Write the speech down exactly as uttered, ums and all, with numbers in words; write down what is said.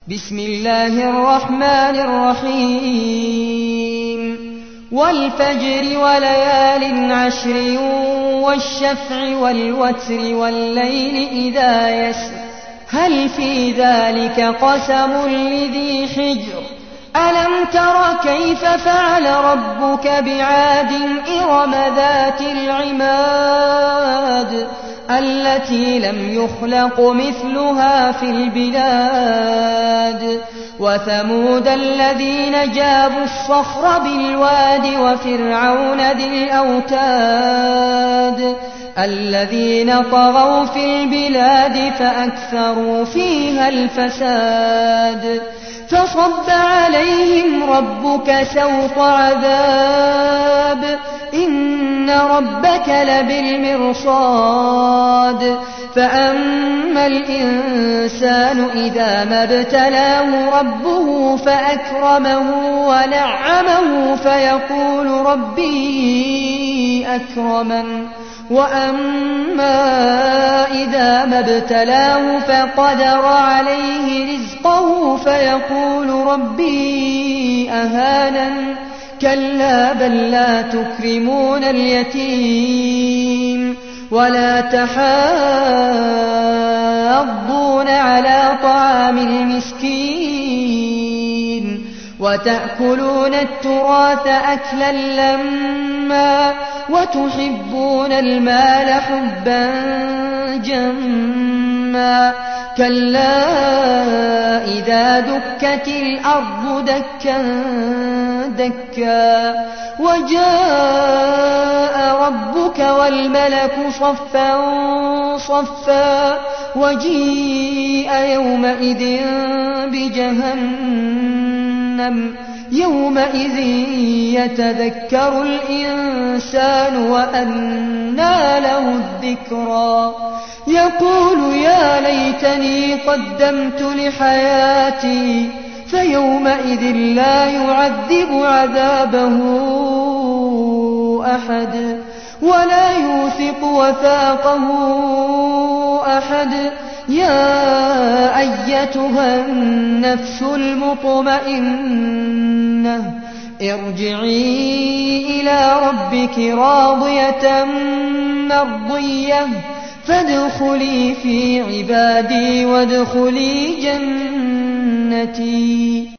بسم الله الرحمن الرحيم والفجر وليال عشر والشفع والوتر والليل إذا يسر هل في ذلك قسم لذي حجر ألم تر كيف فعل ربك بعاد إرم ذات العماد التي لم يخلق مثلها في البلاد وثمود الذين جابوا الصخر بالواد وفرعون ذي الأوتاد الذين طغوا في البلاد فأكثروا فيها الفساد فصب عليهم ربك سوط عذاب إن ربك لبالمرصاد فأما الإنسان إذا ما ابتلاه ربه فأكرمه ونعمه فيقول ربي أكرمن وأما إذا ما ابتلاه فقدر عليه رزقه فيقول ربي أهانن كلا بل لا تكرمون اليتيم ولا تحاضون على طعام المسكين وتأكلون التراث أكلا لما وتحبون المال حبا جما كلا إذا دكت الأرض دكا دكا وجاء ربك والملك صفا صفا وجيء يومئذ بجهنم يومئذ يتذكر الإنسان وأنى له الذكرى يقول يا ليتني قدمت لحياتي فيومئذ لا يعذب عذابه أحد ولا يوثق وثاقه أحد يا أيتها النفس المطمئنة ارجعي إلى ربك راضية مرضية فادخلي في عبادي وادخلي جنتي.